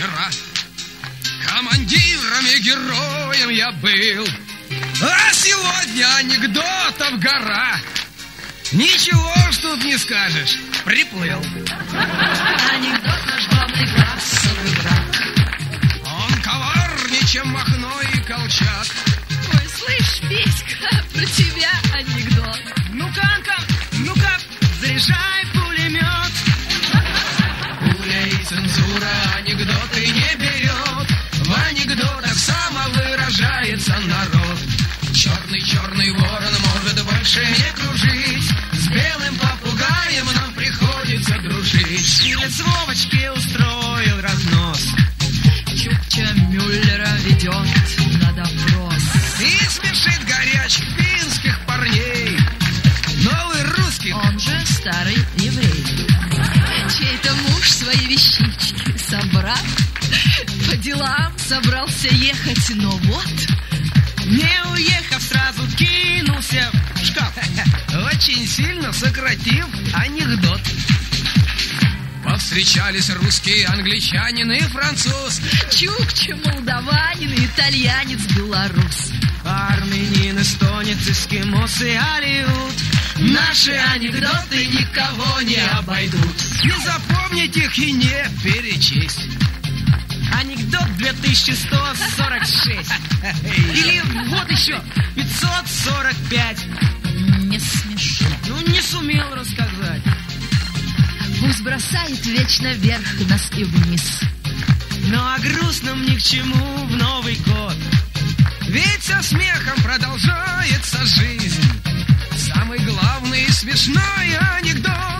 вчера. Командиром и героем я был, а сегодня анекдотов гора. Ничего ж тут не скажешь, приплыл. Анекдот наш главный классовый враг. Он коварнее, чем Махно и Колчак. Ой, слышь, Петька, про тебя анекдот. Ну-ка, заряжай пулемет. Пуля и цензура анекдоты не берет. В анекдотах самовыражается народ. Черный ворон может больше не кружить. С белым попугаем нам приходится дружить. Или Вовочке устроил разнос. Чукча Мюллера ведет на допрос. И смешит горячих финских парней. Новый русский, Он же старый еврей. Чей-то муж свои вещички собрал, по делам собрался ехать, но вот не уехав, сразу кинулся в шкаф. Очень сильно сократив анекдот. Повстречались русские, англичанин и француз. Чукча молдаванин, итальянец, белорус. Армянин, эстонец, эскимосы, Алиут. Наши анекдоты никого не обойдут. Не запомнить их и не перечесть. Анекдот 2146. Или вот еще 545. Не смешно. Ну, не сумел рассказать. Пусть бросает вечно вверх нас и вниз. Но о грустном ни к чему в Новый год. Ведь со смехом продолжается жизнь. Самый главный и смешной анекдот.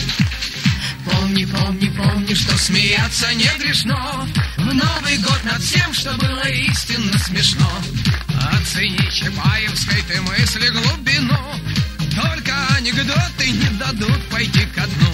Помни, что смеяться не грешно. В Новый год над всем, что было истинно смешно. Оцени чапаевской ты мысли глубину. Только анекдоты не дадут пойти ко дну.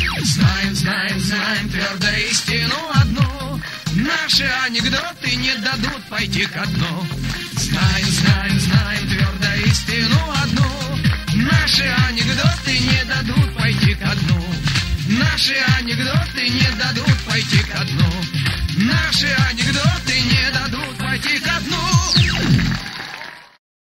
Знаем твердо истину одну. Наши анекдоты не дадут пойти ко дну. Знаем твердо истину одну. Наши анекдоты не дадут пойти ко дну. Наши анекдоты не дадут пойти ко дну. Наши анекдоты